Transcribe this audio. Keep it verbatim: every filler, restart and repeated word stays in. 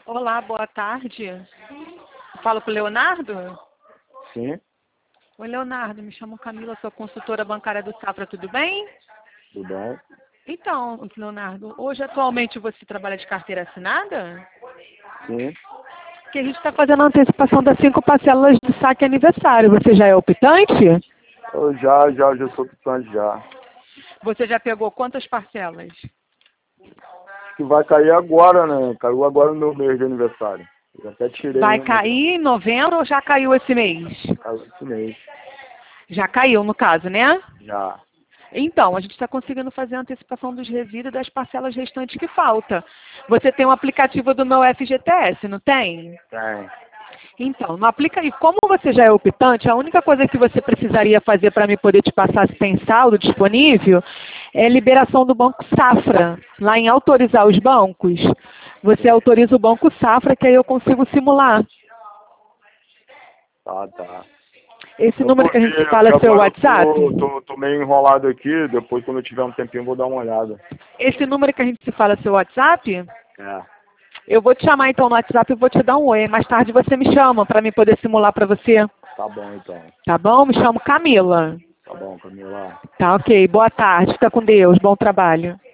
Olá, boa tarde. Falo com o Leonardo? Sim, Oi, Leonardo, me chamo Camila, sou consultora bancária do Safra, tudo bem? tudo bem? Então, Leonardo, hoje atualmente você trabalha de carteira assinada? Sim, Que a gente está fazendo a antecipação das cinco parcelas de saque aniversário. Você já é optante? eu já, já, já sou optante já. Você já pegou quantas parcelas? Que vai cair agora, né? Caiu agora no meu mês de aniversário. Eu até tirei Vai uma já. cair em novembro ou já caiu esse mês? Caiu esse mês. Já caiu, no caso, né? Já. Então, a gente está conseguindo fazer a antecipação dos resíduos das parcelas restantes que falta. Você tem um aplicativo do meu F G T S, não tem? Tem. Então, no aplicativo, como você já é optante, a única coisa que você precisaria fazer para me poder te passar se tem saldo disponível é liberação do Banco Safra. Lá em autorizar os bancos, você autoriza o Banco Safra, que aí eu consigo simular. Tá, tá. Esse Eu número vou que a gente se ver, fala porque é seu agora eu WhatsApp? tô, tô, tô meio enrolado aqui. Depois, quando eu tiver um tempinho, eu vou dar uma olhada. Esse número que a gente se fala é seu WhatsApp? É. Eu vou te chamar então no WhatsApp e vou te dar um oi. Mais tarde você me chama para mim poder simular para você. Tá bom, então. Tá bom? Me chamo Camila. Tá bom, Camila. Tá, ok. Boa tarde. Fica com Deus. Bom trabalho.